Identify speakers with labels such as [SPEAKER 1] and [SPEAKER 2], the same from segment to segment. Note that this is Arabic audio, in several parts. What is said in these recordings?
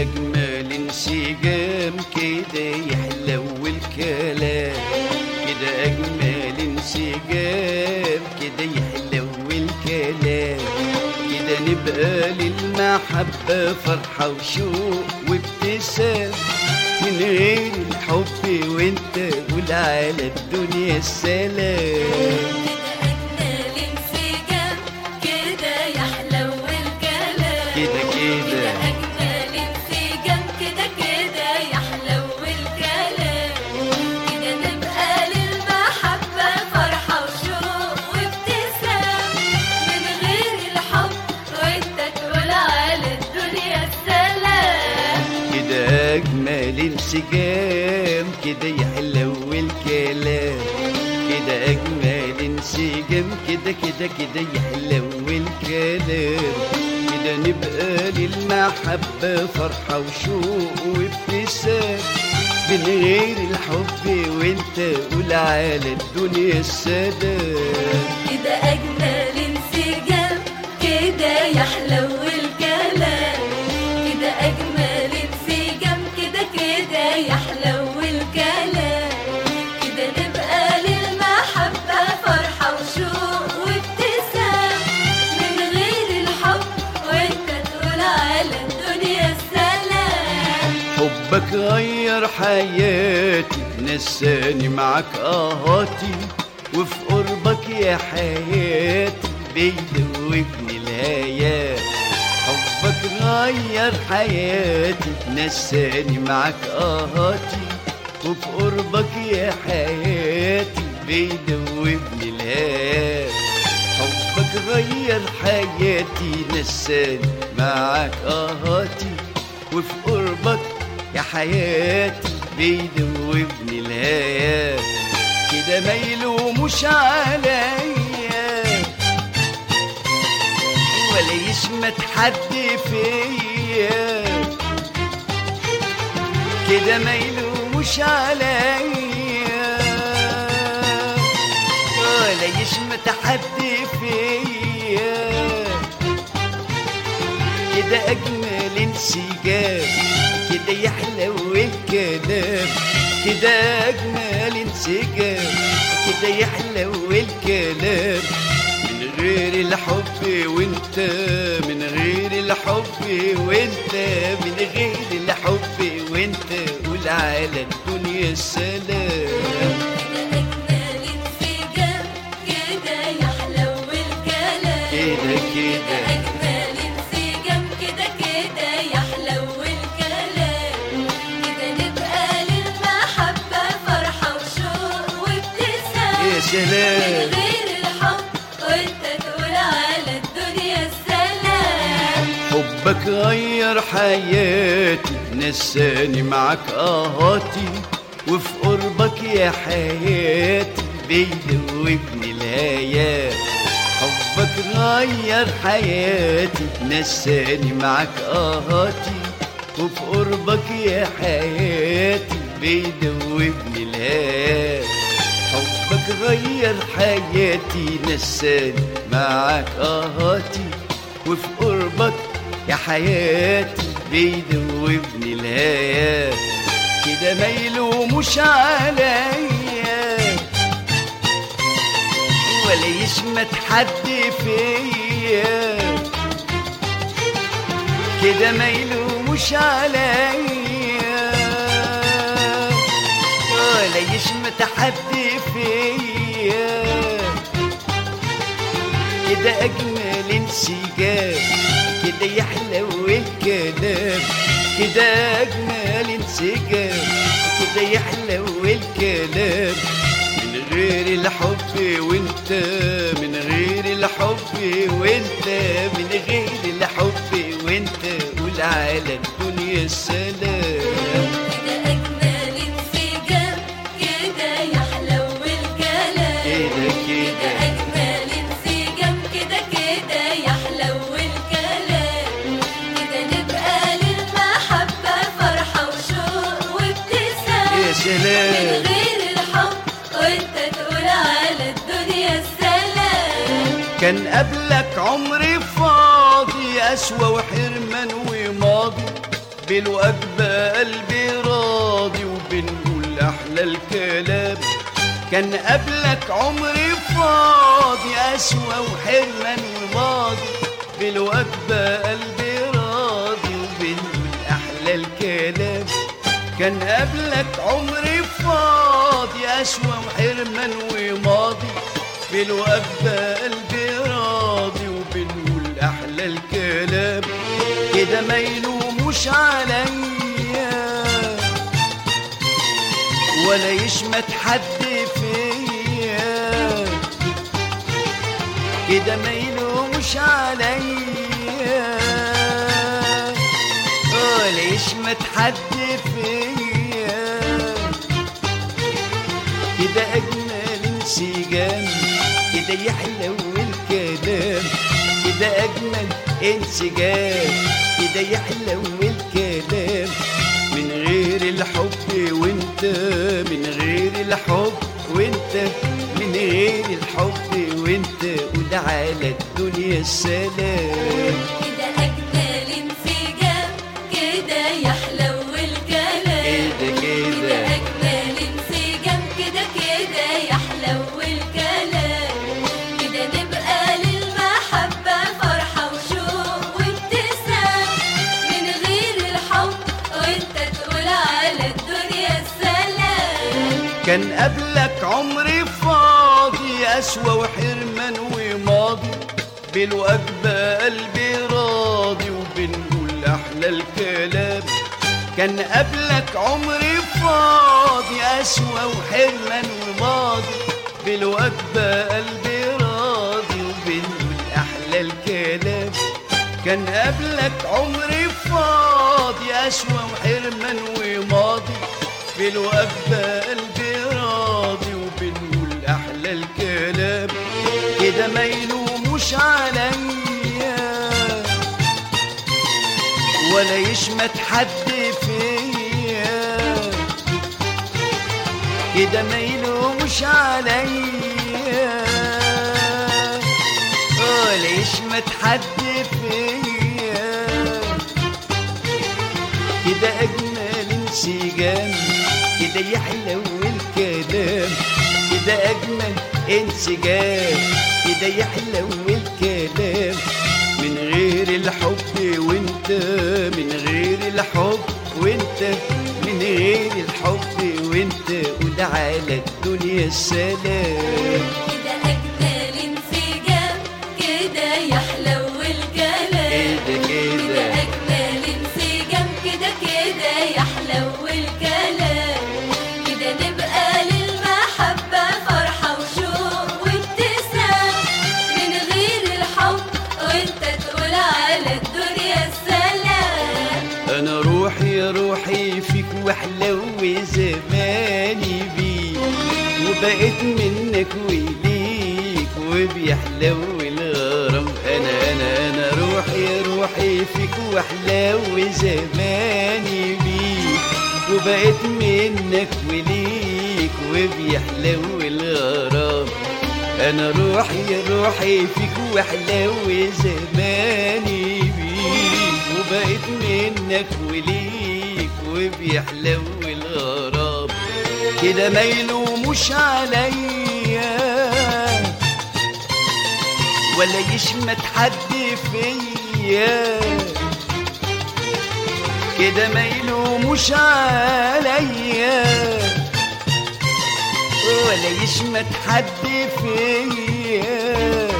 [SPEAKER 1] أجمل انسجام كده يحلو الكلام، كده أجمل انسجام كده يحلو الكلام، كده نبقى للمحبة فرحة وشوق وابتسام، من غير الحب وانت قول على الدنيا السلام. كده كده
[SPEAKER 2] أجمل انسجام كده كده يحلو الكلام، كده نبقى للمحبة فرحة وشوق وابتسام، من غير الحب وانت تقول على الدنيا السلام.
[SPEAKER 1] كده أجمل انسجام كده يحلو الكلام، كده أجمل انسجام كده كده كده يحلو الكلام، كده نبقى للمحبة فرحة وشوق وابتسام، من غير الحب وانت قول على الدنيا السلام.
[SPEAKER 2] كده أجمل انسجام كده يحلو الكلام، كده أجمل انسجام كده كده يحلو الكلام، كده نبقى للمحبة فرحة وشوق وابتسام، من غير الحب وانت تقول على الدنيا السلام.
[SPEAKER 1] حبك غير حياتي نساني معاك آهاتي، وفي قربك يا حياتي بيدوبني الهيام. حبك غير حياتي نساني معاك آهاتي، وفي قربك يا حياتي بيدوبني الهيام. حبك غير حياتي نساني معاك آهاتي، وفي قربك يا حياتي بيدوبني الهيام. كده ما يلوموش عليا ولا يشمت حد فيا، كده ما يلوموش عليا ولا يشمت حد فيا، كده أجمل انسجام كده يحلو الكلام، كده أجمل انسجام كده يحلو الكلام، من غير الحب وانت من غير الحب وانت من غير الحب وانت قول على الدنيا السلام.
[SPEAKER 2] أجمل انسجام كده يحلو الكلام،
[SPEAKER 1] كده كده
[SPEAKER 2] أجمل انسجام كده كده يحلو الكلام، كده نبقى للمحبة فرحة وشوق وابتسام،
[SPEAKER 1] يا
[SPEAKER 2] من
[SPEAKER 1] سلام.
[SPEAKER 2] غير الحب وانت تقول على الدنيا السلام.
[SPEAKER 1] حبك غير حياتي نساني معاك آهاتي، وفي قربك يا حياتي بيدوبني الهيام. حبك غير حياتي نساني معاك آهاتي، وفي قربك يا حياتي بيدوبني الهيام. حبك غير حياتي نساني معاك آهاتي، وفي قربك يا حياتي بيدوبني الهيام. كده ما يلوموش عليا ولا يشمت حد فيا، كده ما يلوموش عليا ولا يشمت حد فيا، كده أجمل انسجام كده يحلو الكلام، كده أجمل انسجام كده يحلو الكلام، من غير الحب وانت من غير الحب وانت من غير الحب وانت قول على الدنيا السلام.
[SPEAKER 2] كده أجمل انسجام كده يحلو الكلام،
[SPEAKER 1] كده كده
[SPEAKER 2] أجمل انسجام كده كده يحلو الكلام، كده نبقى للمحبة فرحة وشوق وابتسام،
[SPEAKER 1] يا سلام.
[SPEAKER 2] من غير الحب وانت تقول على الدنيا السلام.
[SPEAKER 1] كان قبلك عمري فاضي أسوى وحرمان وماضي، بالوجبة قلبي راضي وبنقول أحلى الكلام. كان قبلك عمري فاضي قسوة وحرمان وماضي، بالوجبة قلبي راضي وبنقول أحلى الكلام. كان قبلك عمري فاضي قسوة وحرمان وماضي، بالوجبة قلبي راضي وبنقول أحلى الكلام. كده ما يلوموش عليا ولا يشمت حد فيا، كده ما يلوموش عليا ولا يشمت حد فيا. كده أجمل انسجام، كده يحلو الكلام. كده أجمل انسجام، كده يحلو الكلام. من غير الحب وانت، من غير الحب وانت، من غير الحب وانت، وده على الدنيا السلام.
[SPEAKER 2] كده أجمل انسجام، كده يحلو الكلام. كده أجمل انسجام، كده يحلو الكلام. كده نبقى للمحبة فرحة وشوق وابتسام. من غير الحب وانت تقول على الدنيا السلام.
[SPEAKER 1] كان قبلك عمري فاضي قسوة وحرمان وماضي، بالوجبة قلبي راضي وبنقول أحلى الكلام. كان قبلك عمري فاضي قسوة وحرمان وماضي، بالوجبة قلبي راضي وبنقول أحلى الكلام. كان قبلك عمري فاضي قسوة وحرمان وماضي، بالوجبة قلبي راضي وبنقول أحلى الكلام. كده ما يلوموش عليا ولا يشمت حد فيا، كده ما يلوموش عليا ولا يشمت حد فيا. كده أجمل انسجام، كده يحلو الكلام. كده أجمل انسجام، كده يحلو الكلام. من غير الحب وانت، من غير الحب وانت، من غير الحب وانت، وده على الدنيا السلام.
[SPEAKER 2] كده أجمل انسجام، كده يحلو الكلام. كده أجمل انسجام، كده يحلو الكلام. كده نبقى للمحبة فرحة وشوق وابتسام. من غير الحب وانت تقول على الدنيا السلام.
[SPEAKER 1] أنا روحي يا روحي فيك وحلو زماني بيك، وبقيت منك وليك وبيحلو الغرام. أنا روحي يا روحي فيك وحلو زماني بيك، وبقيت منك وليك وبيحلو الغرام. أنا روحي يا روحي فيك وحلو زماني بيك، وبقيت منك وليك وبيحلو الغرام. كده ما يلوموش عليا ولا يشمت حد فيا، كده ما يلوموش عليا ولا يشمت حد فيا.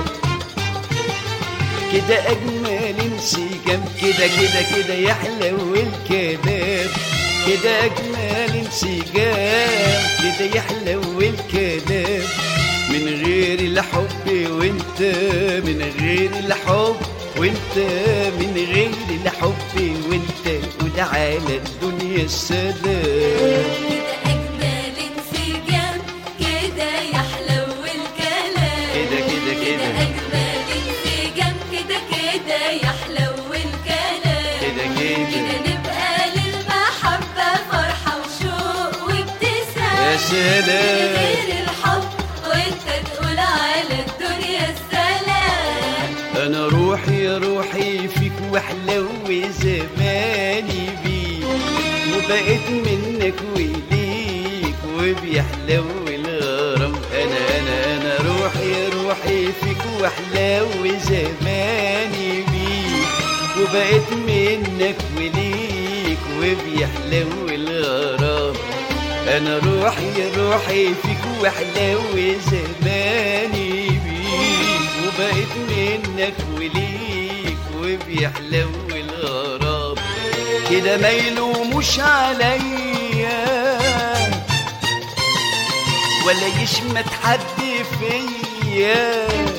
[SPEAKER 1] كده أجمل انسجام، كده يحلو الكلام. كده أجمل انسجام، كده يحلو الكلام. من غير الحب وانت، من غير الحب وانت، من غير الحب وانت، وده على الدنيا السلام.
[SPEAKER 2] كده أجمل انسجام، كده يحلو الكلام.
[SPEAKER 1] كده
[SPEAKER 2] أجمل انسجام، كده يحلو الكلام. كده نبقى للمحبة فرحة وشوق وابتسام.
[SPEAKER 1] يا سلام.
[SPEAKER 2] من غير الحب وانت تقول على الدنيا السلام.
[SPEAKER 1] أنا روحي يا روحي فيك وحلو زماني بيك، وبقيت منك وليك وبيحلو الغرام. انا روحي فيك واحلو زماني بيك وبقيت منك وليك وبيحلو الغرام. انا روحي فيك واحلو زماني بيك وبقيت منك وليك وبيحلو الغرام. كده ما يلوموش عليا ولا يشمت حد فيا.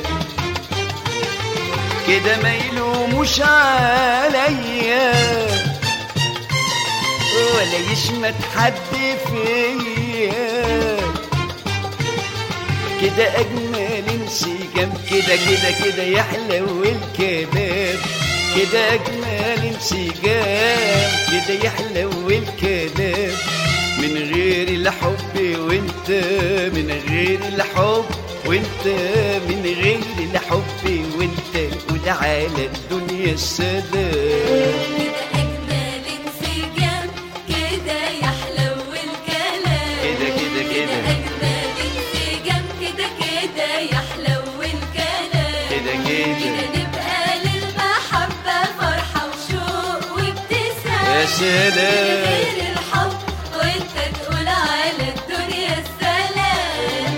[SPEAKER 1] كده ما يلوموش عليا ولا يشمت حد فيا. كده اجمل انسجام كده يحلو الكلام. كده اجمل انسجام كده يحلو الكلام. من غير الحب وانت من غير الحب وانت من غير الحب وانت وده على الدنيا السلام.
[SPEAKER 2] كده أجمل انسجام كده يحلو الكلام.
[SPEAKER 1] كده
[SPEAKER 2] كده أجمل انسجام كده يحلو الكلام.
[SPEAKER 1] كده
[SPEAKER 2] نبقى للمحبة فرحة وشوق وابتسام.
[SPEAKER 1] يا سلام.
[SPEAKER 2] غير الحب وانت تقول على الدنيا السلام.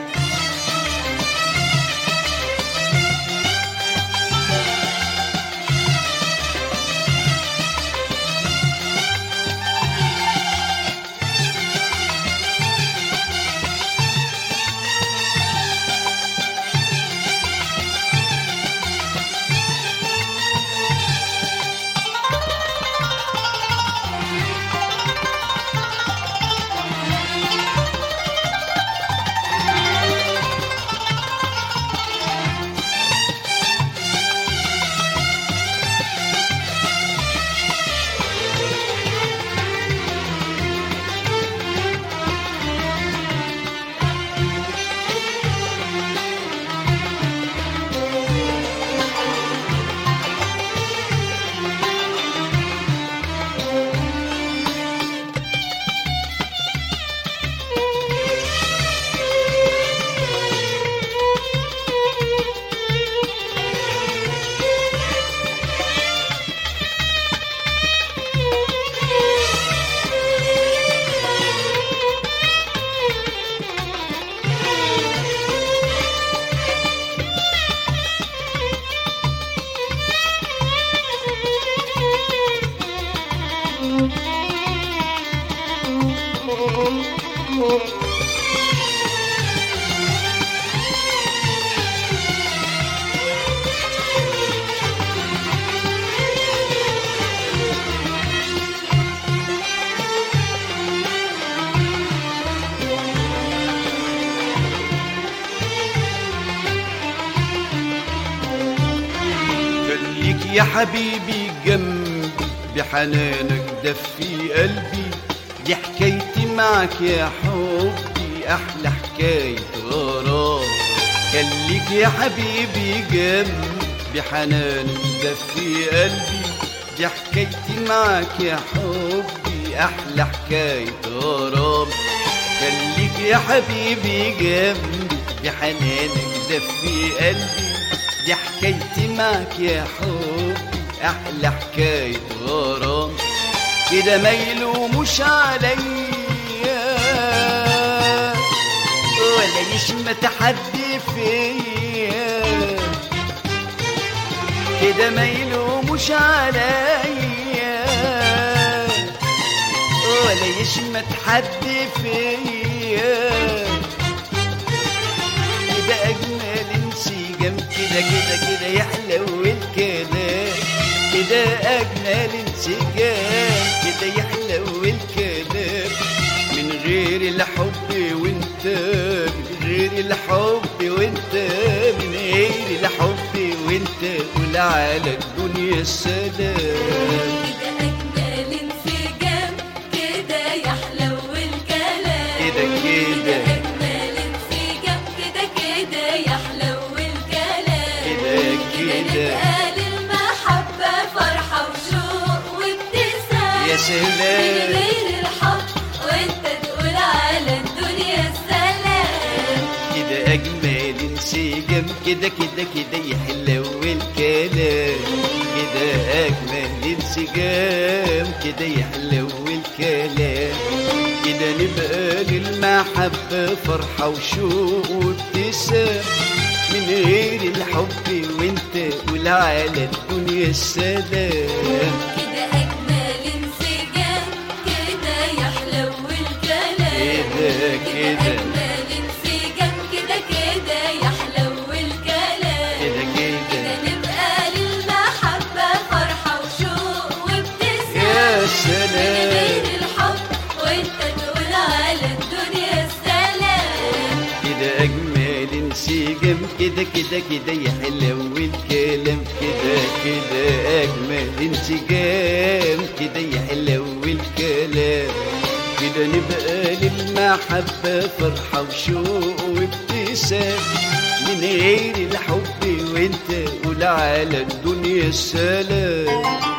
[SPEAKER 1] خليك يا حبيبي جنبي بحنانك دفي قلبي. دي حكايتي معك يا حبي احلى حكاية غرام. خليك يا حبيبي جنبي بحنانك دفي قلبي. دي حكايتي معك يا حبي احلى حكاية غرام. خليك يا حبيبي جنبي بحنانك دفي قلبي. دي حكايتي معك يا حبي احلى حكاية غرام. كده ما يلوموش عليا ولا يشمت حد فيا. كده ما يلوموش عليا ولا يشمت حد فيا. كده اجمل انسجام كده يحلو الكلام. كده اجمل انسجام كده يحلو الكلام. من غير الحب وانت من غير الحب وانت من غير الحب وانت قول على الدنيا السلام.
[SPEAKER 2] كده أجمل انسجام كده يحلو الكلام.
[SPEAKER 1] كده
[SPEAKER 2] أجمل انسجام كده يحلو الكلام.
[SPEAKER 1] كده
[SPEAKER 2] نبقى للمحبة فرحة وشوق وابتسام.
[SPEAKER 1] يا سلام
[SPEAKER 2] غير الحب وانت تقول على الدنيا السلام.
[SPEAKER 1] كده أجمل انسجام كده كده كده يحلو الكلام كده أجمل انسجام كده يحلو الكلام كده نبقى للمحبة فرحة وشوق وابتسام من غير الحب وانت قول على الدنيا السلام
[SPEAKER 2] كده أجمل انسجام كده يحلو الكلام.
[SPEAKER 1] كده
[SPEAKER 2] أجمل انسجام كده كده يحلو الكلام.
[SPEAKER 1] كده
[SPEAKER 2] كده نبقى للمحبة فرحة وشوق وابتسام
[SPEAKER 1] يا
[SPEAKER 2] من
[SPEAKER 1] سلام
[SPEAKER 2] غير الحب وانت تقول على الدنيا السلام.
[SPEAKER 1] كده أجمل انسجام كده كده كده يحلو الكلام كده كده أجمل انسجام كده يحلو الكلام كده نبقى للمحبة فرحة وشوق وابتسام من غير الحب وانت قول على الدنيا السلام